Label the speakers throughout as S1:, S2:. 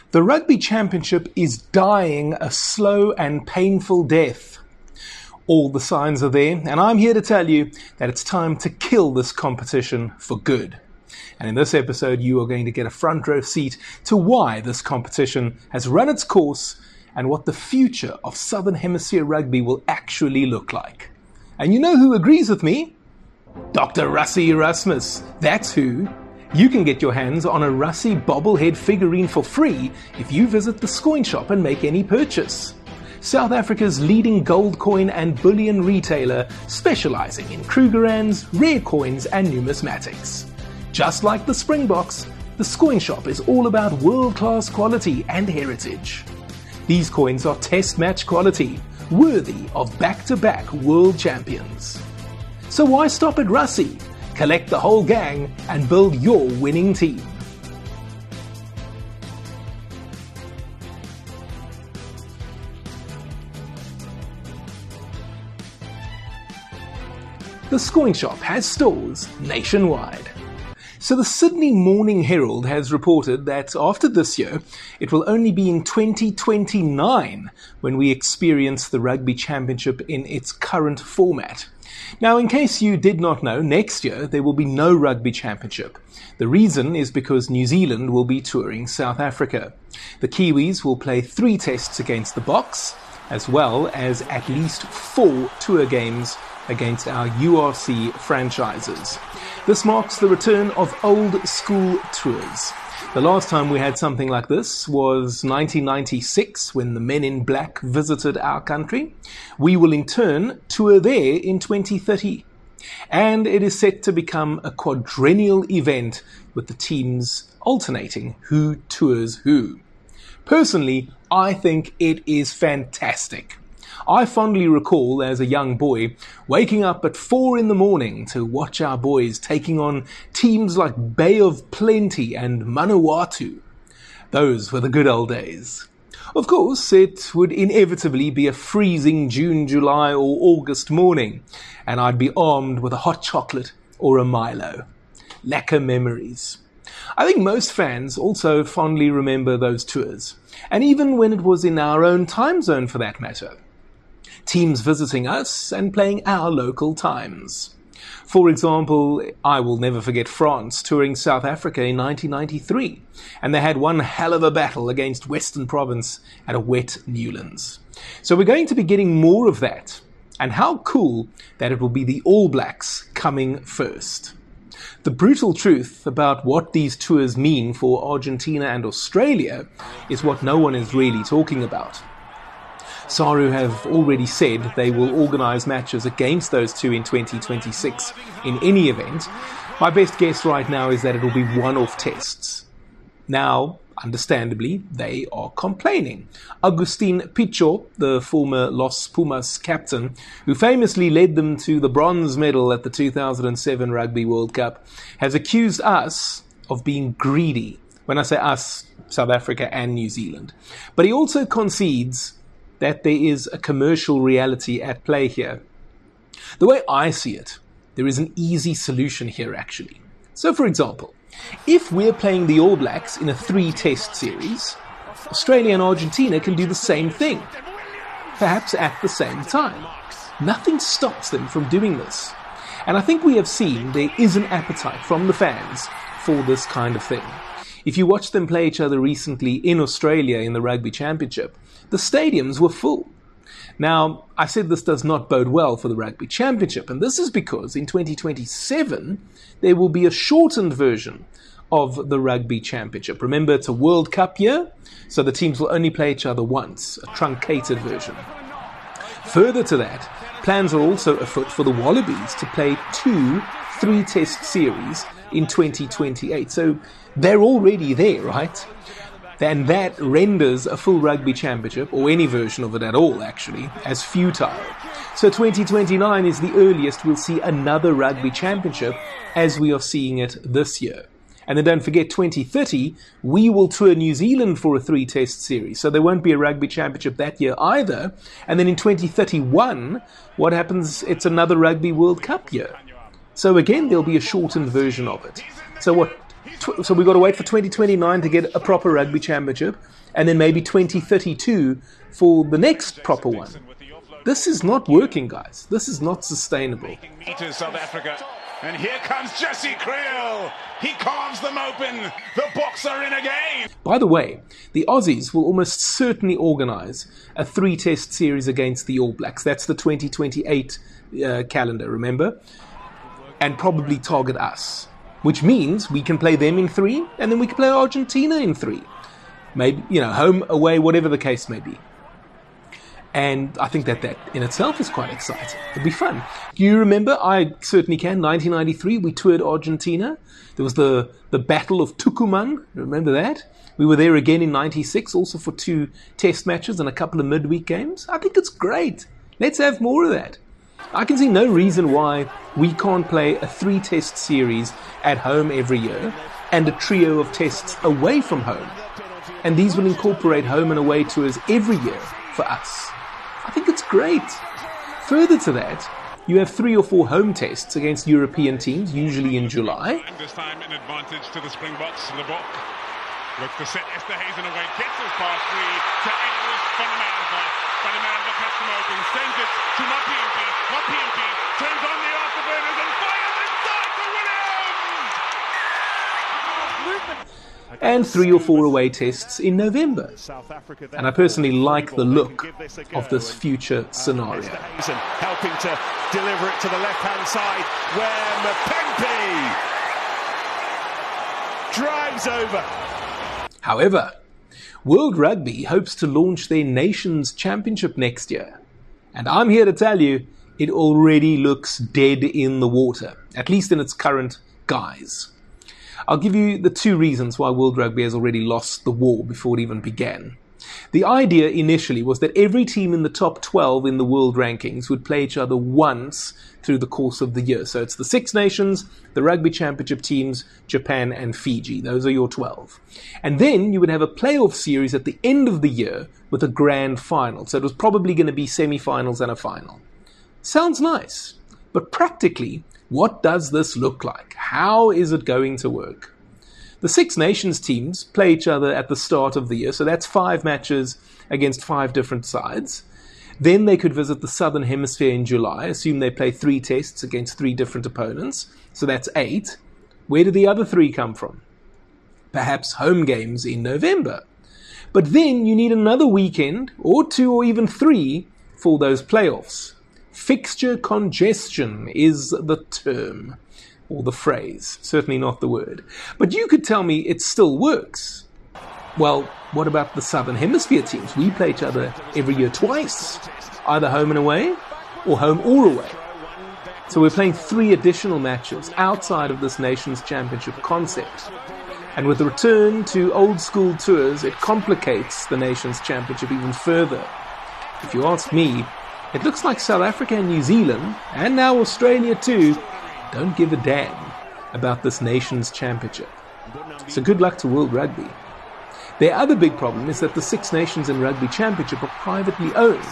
S1: The Rugby Championship is dying a slow and painful death. All the signs are there, and I'm here to tell you that it's time to kill this competition for good. And in this episode, you are going to get a front row seat to why this competition has run its course and what the future of Southern Hemisphere rugby will actually look like. And you know who agrees with me? Dr. Rassie Erasmus. That's who. You can get your hands on a Rassie bobblehead figurine for free if you visit the Scoin Shop and make any purchase. South Africa's leading gold coin and bullion retailer, specializing in Krugerrands, rare coins and numismatics. Just like the Springboks, the Scoin Shop is all about world-class quality and heritage. These coins are test match quality, worthy of back-to-back world champions. So why stop at Rassie? Collect the whole gang and build your winning team. The Scoin Shop has stores nationwide. So the Sydney Morning Herald has reported that after this year, it will only be in 2029 when we experience the Rugby Championship in its current format. Now, in case you did not know, next year there will be no Rugby Championship. The reason is because New Zealand will be touring South Africa. The Kiwis will play 3 tests against the Boks, as well as at least 4 tour games against our URC franchises. This marks the return of old school tours. The last time we had something like this was 1996 when the Men in Black visited our country. We will in turn tour there in 2030. And it is set to become a quadrennial event with the teams alternating who tours who. Personally, I think it is fantastic. I fondly recall as a young boy waking up at 4 in the morning to watch our boys taking on teams like Bay of Plenty and Manawatu. Those were the good old days. Of course, it would inevitably be a freezing June, July or August morning, and I'd be armed with a hot chocolate or a Milo. Lekker memories. I think most fans also fondly remember those tours, and even when it was in our own time zone for that matter. Teams visiting us and playing our local times. For example, I will never forget France touring South Africa in 1993, and they had one hell of a battle against Western Province at a wet Newlands. So we're going to be getting more of that, and how cool that it will be the All Blacks coming first. The brutal truth about what these tours mean for Argentina and Australia is what no one is really talking about. SARU have already said they will organise matches against those two in 2026 in any event. My best guess right now is that it will be one-off tests. Now, understandably, they are complaining. Agustin Pichot, the former Los Pumas captain, who famously led them to the bronze medal at the 2007 Rugby World Cup, has accused us of being greedy. When I say us, South Africa and New Zealand. But he also concedes that there is a commercial reality at play here. The way I see it, there is an easy solution here actually. So for example, if we're playing the All Blacks in a 3-test series, Australia and Argentina can do the same thing, perhaps at the same time. Nothing stops them from doing this. And I think we have seen there is an appetite from the fans for this kind of thing. If you watched them play each other recently in Australia in the Rugby Championship, the stadiums were full. Now, I said this does not bode well for the Rugby Championship, and this is because in 2027, there will be a shortened version of the Rugby Championship. Remember, it's a World Cup year, so the teams will only play each other once, a truncated version. Further to that, plans are also afoot for the Wallabies to play 2 3-test series in 2028. So they're already there, right? And that renders a full Rugby Championship, or any version of it at all actually, as futile. So 2029 is the earliest we'll see another Rugby Championship as we are seeing it this year. And then don't forget 2030, we will tour New Zealand for a 3-test series. So there won't be a Rugby Championship that year either. And then in 2031, what happens? It's another Rugby World Cup year. So again, there'll be a shortened version of it. So what So we've got to wait for 2029 to get a proper rugby championship, and then maybe 2032 for the next proper one. This is not working, guys. This is not sustainable.
S2: Meters, South Africa. And here comes Jesse Kriel. He carves them open. The Boks are in again.
S1: By the way, the Aussies will almost certainly organise a 3-test series against the All Blacks. That's the 2028 calendar, remember? And probably target us. Which means we can play them in 3, and then we can play Argentina in 3. Maybe, home, away, whatever the case may be. And I think that in itself is quite exciting. It'll be fun. Do you remember? I certainly can. 1993, we toured Argentina. There was the Battle of Tucumán. Remember that? We were there again in 96, also for 2 test matches and a couple of midweek games. I think it's great. Let's have more of that. I can see no reason why we can't play a 3-test series at home every year and a trio of tests away from home. And these will incorporate home and away tours every year for us. I think it's great. Further to that, you have 3 or 4 home tests against European teams, usually in July.
S2: And this time an advantage to the Springboks. Lebok looks to set Esterhuizen away, gets his pass free to Edwards van der Merwe. Van der Merwe cuts him open, sends it to Mapimpi. Mapimpi turns on the afterburners and fires inside to Williams!
S1: And 3 or 4 away tests in November. And I personally like the look of this future scenario.
S3: Helping to deliver it to the left-hand side where Mapimpi drives over.
S1: However, World Rugby hopes to launch their Nations Championship next year. And I'm here to tell you, it already looks dead in the water, at least in its current guise. I'll give you the 2 reasons why World Rugby has already lost the war before it even began. The idea initially was that every team in the top 12 in the world rankings would play each other once through the course of the year. So it's the 6 nations, the Rugby Championship teams, Japan and Fiji. Those are your 12. And then you would have a playoff series at the end of the year with a grand final. So it was probably going to be semi-finals and a final. Sounds nice, but practically, what does this look like? How is it going to work? The 6 nations teams play each other at the start of the year, so that's 5 matches against 5 different sides. Then they could visit the Southern Hemisphere in July, assume they play 3 tests against 3 different opponents, so that's 8. Where do the other 3 come from? Perhaps home games in November. But then you need another weekend, or 2 or even 3, for those playoffs. Fixture congestion is the term, or the phrase, certainly not the word. But you could tell me it still works. Well, what about the Southern Hemisphere teams? We play each other every year twice, either home and away, or home or away. So we're playing 3 additional matches outside of this Nations Championship concept. And with the return to old school tours, it complicates the Nations Championship even further. If you ask me, it looks like South Africa and New Zealand, and now Australia too, don't give a damn about this Nations Championship. So good luck to World Rugby. Their other big problem is that the 6 nations in Rugby Championship are privately owned.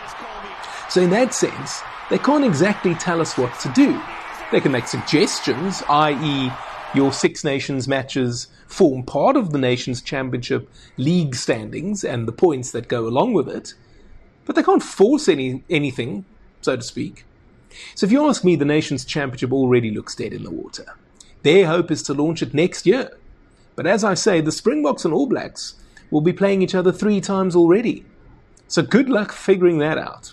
S1: So in that sense, they can't exactly tell us what to do. They can make suggestions, i.e. your 6 nations matches form part of the Nations Championship league standings and the points that go along with it. But they can't force anything, so to speak. So if you ask me, the Nations Championship already looks dead in the water. Their hope is to launch it next year. But as I say, the Springboks and All Blacks will be playing each other 3 times already. So good luck figuring that out.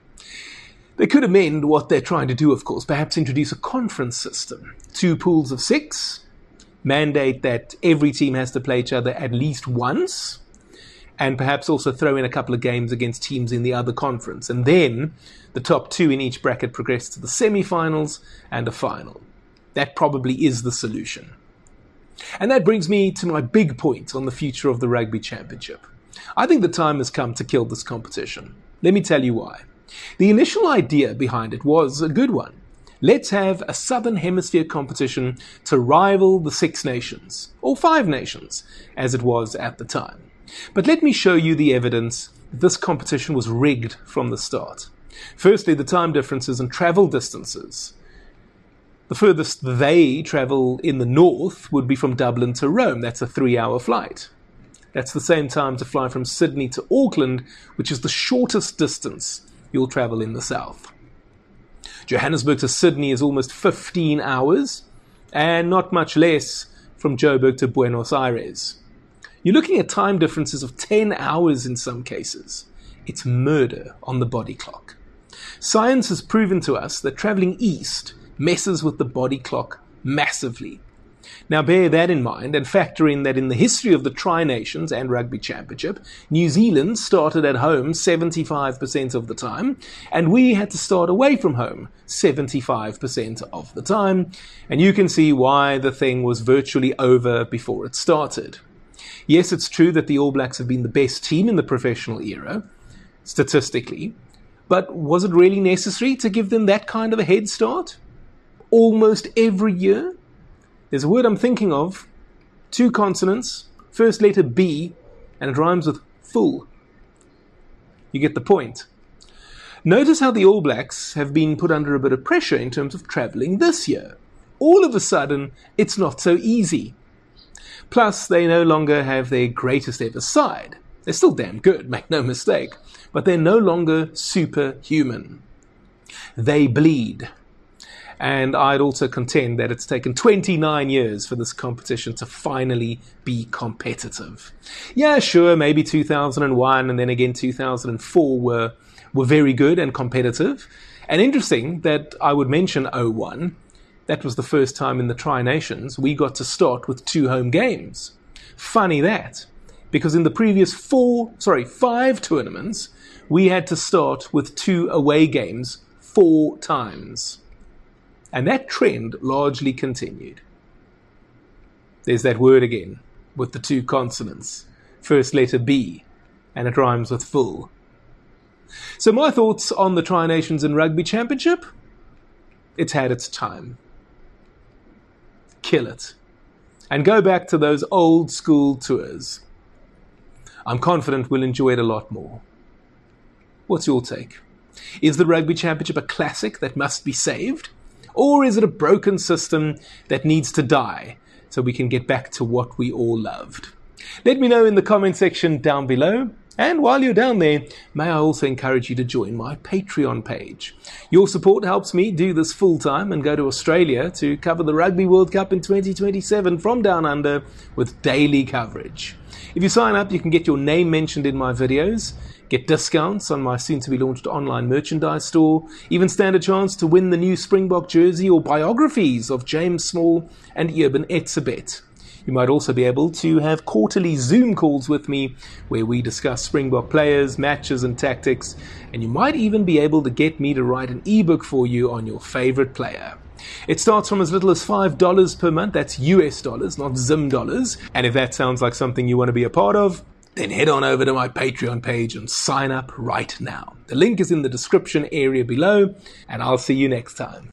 S1: They could amend what they're trying to do, of course, perhaps introduce a conference system. 2 pools of 6, mandate that every team has to play each other at least once, and perhaps also throw in a couple of games against teams in the other conference. And then the top 2 in each bracket progress to the semi-finals and a final. That probably is the solution. And that brings me to my big point on the future of the Rugby Championship. I think the time has come to kill this competition. Let me tell you why. The initial idea behind it was a good one. Let's have a Southern Hemisphere competition to rival the 6 nations, or 5 nations, as it was at the time. But let me show you the evidence that this competition was rigged from the start. Firstly, the time differences and travel distances. The furthest they travel in the north would be from Dublin to Rome. That's a 3-hour flight. That's the same time to fly from Sydney to Auckland, which is the shortest distance you'll travel in the south. Johannesburg to Sydney is almost 15 hours, and not much less from Joburg to Buenos Aires. You're looking at time differences of 10 hours in some cases. It's murder on the body clock. Science has proven to us that traveling east messes with the body clock massively. Now bear that in mind and factor in that in the history of the Tri-Nations and Rugby Championship, New Zealand started at home 75% of the time, and we had to start away from home 75% of the time, and you can see why the thing was virtually over before it started. Yes, it's true that the All Blacks have been the best team in the professional era, statistically, but was it really necessary to give them that kind of a head start? Almost every year? There's a word I'm thinking of, 2 consonants, first letter B, and it rhymes with full. You get the point. Notice how the All Blacks have been put under a bit of pressure in terms of travelling this year. All of a sudden, it's not so easy. Plus, they no longer have their greatest ever side. They're still damn good, make no mistake, but they're no longer superhuman. They bleed. And I'd also contend that it's taken 29 years for this competition to finally be competitive. Yeah, sure, maybe 2001 and then again 2004 were very good and competitive. And interesting that I would mention 01. That was the first time in the Tri-Nations we got to start with 2 home games. Funny that, because in the previous 5 tournaments, we had to start with 2 away games 4 times. And that trend largely continued. There's that word again, with the 2 consonants. First letter B, and it rhymes with full. So my thoughts on the Tri-Nations and Rugby Championship? It's had its time. Kill it. And go back to those old school tours. I'm confident we'll enjoy it a lot more. What's your take? Is the Rugby Championship a classic that must be saved? Or is it a broken system that needs to die so we can get back to what we all loved? Let me know in the comment section down below. And while you're down there, may I also encourage you to join my Patreon page. Your support helps me do this full time and go to Australia to cover the Rugby World Cup in 2027 from down under with daily coverage. If you sign up, you can get your name mentioned in my videos, get discounts on my soon-to-be-launched online merchandise store, even stand a chance to win the new Springbok jersey or biographies of James Small and Eben Etzebeth. You might also be able to have quarterly Zoom calls with me where we discuss Springbok players, matches and tactics, and you might even be able to get me to write an ebook for you on your favorite player. It starts from as little as $5 per month, that's US dollars, not Zim dollars, and if that sounds like something you want to be a part of, then head on over to my Patreon page and sign up right now. The link is in the description area below, and I'll see you next time.